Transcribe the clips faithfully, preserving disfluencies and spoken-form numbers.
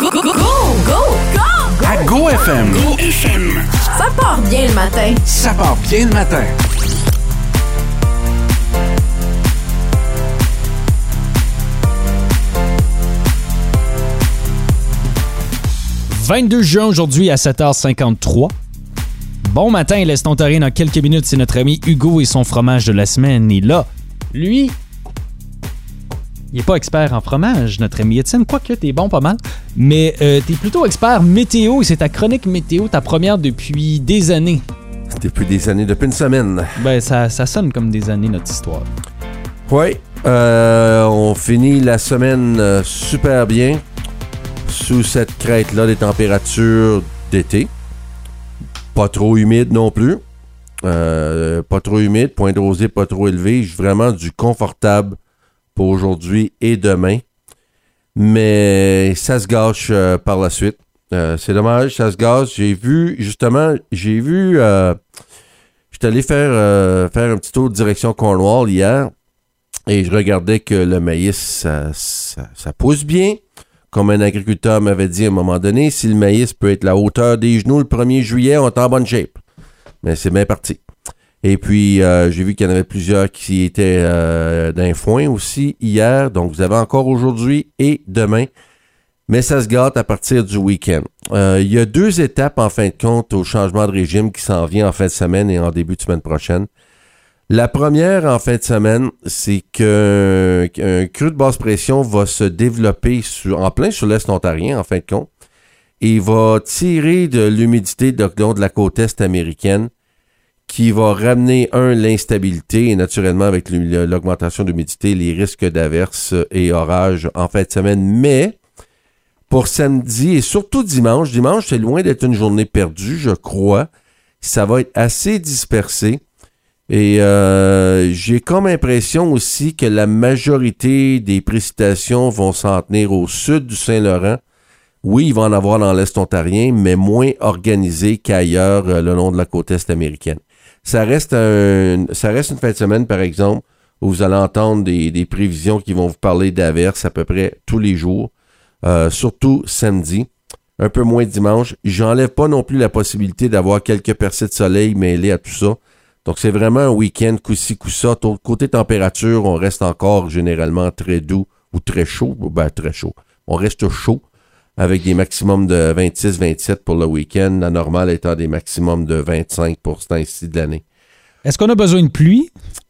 Go, go, go, go, go! À Go F M. Go F M. Ça part bien le matin. Ça part bien le matin. vingt-deux juin aujourd'hui à sept heures cinquante-trois. Bon matin, l'Est ontarien. Dans quelques minutes, c'est notre ami Hugo et son fromage de la semaine. Et là, lui, il n'est pas expert en fromage, notre ami Étienne. Quoique, t'es bon pas mal. Mais euh, t'es plutôt expert météo et c'est ta chronique météo, ta première depuis des années. Depuis des années, depuis une semaine. Ben, ça, ça sonne comme des années, notre histoire. Oui, euh, on finit la semaine euh, super bien. Sous cette crête-là, des températures d'été. Pas trop humide non plus. Euh, pas trop humide, point de rosée pas trop élevé. Vraiment du confortable pour aujourd'hui et demain. Mais ça se gâche euh, par la suite. Euh, c'est dommage, ça se gâche. J'ai vu, justement, j'ai vu... Euh, j'étais allé faire, euh, faire un petit tour de direction Cornwall hier et je regardais que le maïs, ça, ça, ça pousse bien. Comme un agriculteur m'avait dit à un moment donné, si le maïs peut être la hauteur des genoux le premier juillet, on est en bonne shape. Mais c'est bien parti. Et puis, euh, j'ai vu qu'il y en avait plusieurs qui étaient euh, d'un foin aussi hier. Donc, vous avez encore aujourd'hui et demain. Mais ça se gâte à partir du week-end. Euh, il y a deux étapes, en fin de compte, au changement de régime qui s'en vient en fin de semaine et en début de semaine prochaine. La première, en fin de semaine, c'est qu'un, qu'un creux de basse pression va se développer sur, en plein sur l'Est ontarien, en fin de compte, et va tirer de l'humidité de, de la côte Est américaine, qui va ramener, un, l'instabilité, et naturellement, avec l'augmentation d'humidité, les risques d'averses et orages en fin de semaine. Mais, pour samedi, et surtout dimanche, dimanche, c'est loin d'être une journée perdue, je crois. Ça va être assez dispersé. Et euh, j'ai comme impression aussi que la majorité des précipitations vont s'en tenir au sud du Saint-Laurent. Oui, il va en avoir dans l'Est ontarien, mais moins organisé qu'ailleurs euh, le long de la côte Est américaine. Ça reste, un, ça reste une fin de semaine, par exemple, où vous allez entendre des, des prévisions qui vont vous parler d'averses à peu près tous les jours, euh, surtout samedi, un peu moins dimanche. J'enlève pas non plus la possibilité d'avoir quelques percées de soleil mêlées à tout ça. Donc, c'est vraiment un week-end coup-ci, coup-ça. Côté température, on reste encore généralement très doux ou très chaud. Ben, très chaud. On reste chaud avec des maximums de vingt-six vingt-sept pour le week-end. La normale étant des maximums de vingt-cinq pour ce temps-ci de l'année. Est-ce qu'on a besoin de pluie?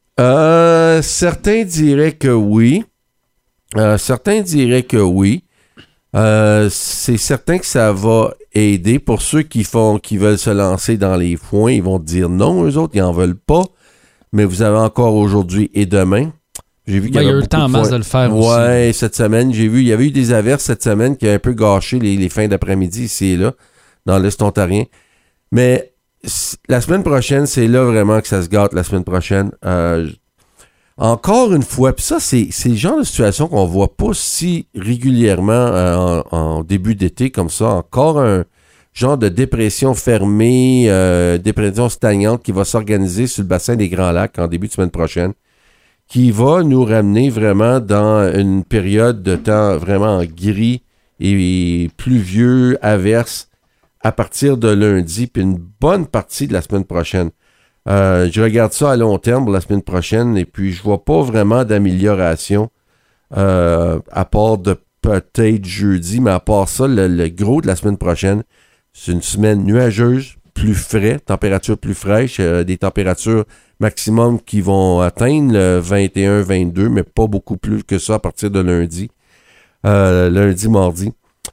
Euh, certains diraient que oui. Euh, certains diraient que oui. Euh, c'est certain que ça va aider. Pour ceux qui font, qui veulent se lancer dans les foins, ils vont dire non, eux autres, ils n'en veulent pas. Mais vous avez encore aujourd'hui et demain. J'ai vu qu'il y, ben, avait il y a eu le temps en masse de le faire ouais, aussi. Ouais, cette semaine, j'ai vu, il y avait eu des averses cette semaine qui a un peu gâché les, les fins d'après-midi ici et là, dans l'Est ontarien. Mais la semaine prochaine, c'est là vraiment que ça se gâte la semaine prochaine. Euh, Encore une fois, puis ça, c'est, c'est le genre de situation qu'on voit pas si régulièrement euh, en, en début d'été comme ça. Encore un genre de dépression fermée, euh, dépression stagnante qui va s'organiser sur le bassin des Grands Lacs en début de semaine prochaine, qui va nous ramener vraiment dans une période de temps vraiment gris et pluvieux, averse, à partir de lundi, puis une bonne partie de la semaine prochaine. Euh, je regarde ça à long terme pour la semaine prochaine et puis je vois pas vraiment d'amélioration euh, à part de peut-être jeudi, mais à part ça, le, le gros de la semaine prochaine, c'est une semaine nuageuse, plus frais, température plus fraîche, euh, des températures maximum qui vont atteindre le vingt et un vingt-deux, mais pas beaucoup plus que ça à partir de lundi, euh, lundi, mardi.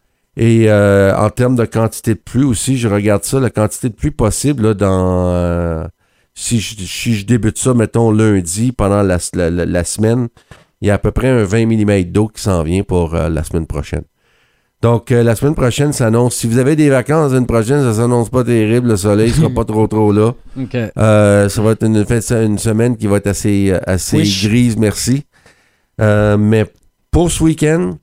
Et euh, en termes de quantité de pluie aussi, je regarde ça, la quantité de pluie possible là, dans... Euh, Si je, si je débute ça, mettons, lundi, pendant la, la, la, la semaine, il y a à peu près un vingt millimètres d'eau qui s'en vient pour euh, la semaine prochaine. Donc, euh, la semaine prochaine s'annonce... Si vous avez des vacances la semaine prochaine, ça s'annonce pas terrible. Le soleil sera pas trop trop là. Okay. Euh, ça va être une, une semaine qui va être assez, assez oui. grise, merci. Euh, mais pour ce week-end,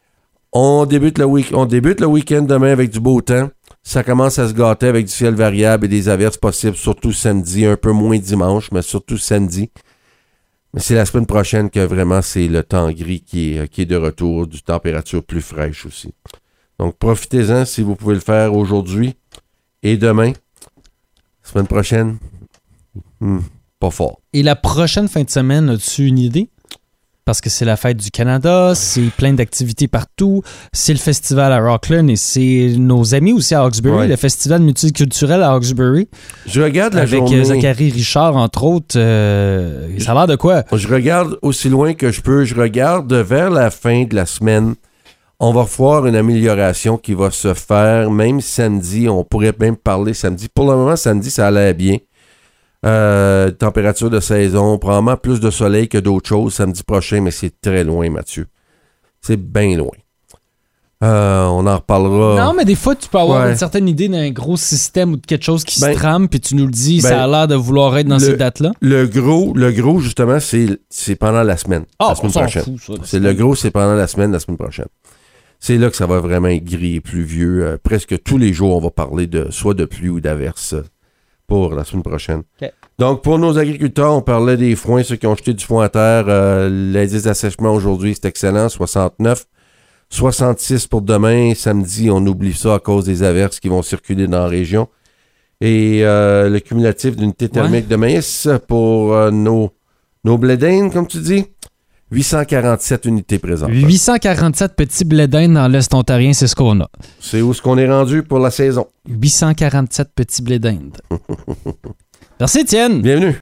on débute le week- on débute le week-end demain avec du beau temps. Ça commence à se gâter avec du ciel variable et des averses possibles, surtout samedi, un peu moins dimanche, mais surtout samedi. Mais c'est la semaine prochaine que vraiment c'est le temps gris qui est, qui est de retour, du température plus fraîche aussi. Donc, profitez-en si vous pouvez le faire aujourd'hui et demain. Semaine prochaine, hmm, pas fort. Et la prochaine fin de semaine, as-tu une idée? Parce que c'est la fête du Canada, c'est plein d'activités partout, c'est le festival à Rockland et c'est nos amis aussi à Hawkesbury, ouais. le festival multiculturel à Hawkesbury. Je regarde la avec journée. Zachary Richard, entre autres. Euh, ça a l'air de quoi? Je regarde aussi loin que je peux. Je regarde vers la fin de la semaine. On va voir une amélioration qui va se faire. Même samedi, on pourrait même parler samedi. Pour le moment, samedi, ça allait bien. Euh, température de saison, probablement plus de soleil que d'autres choses samedi prochain, mais c'est très loin, Mathieu. C'est bien loin. Euh, on en reparlera. Non, mais des fois, tu peux avoir Ouais. une certaine idée d'un gros système ou de quelque chose qui Ben, se trame, puis tu nous le dis, ben, ça a l'air de vouloir être dans le- ces dates-là. Le gros, le gros justement, c'est, c'est pendant la semaine. Ah, la semaine on s'en prochaine. fout, ça, la C'est semaine. le gros, c'est pendant la semaine, la semaine prochaine. C'est là que ça va vraiment être gris et pluvieux. Euh, presque tous les jours, on va parler de soit de pluie ou d'averse euh, pour la semaine prochaine. Okay. Donc, pour nos agriculteurs, on parlait des foins, ceux qui ont jeté du foin à terre. Euh, l'indice d'assèchement aujourd'hui, c'est excellent, soixante-neuf. soixante-six pour demain. Samedi, on oublie ça à cause des averses qui vont circuler dans la région. Et euh, le cumulatif d'unité thermique Ouais. de maïs pour euh, nos, nos blés d'Inde, comme tu dis, huit cent quarante-sept unités présentes. huit cent quarante-sept petits blés d'Inde dans l'Est ontarien, c'est ce qu'on a. C'est où ce qu'on est rendu pour la saison. huit cent quarante-sept petits blés d'Inde. Merci, Étienne. Bienvenue.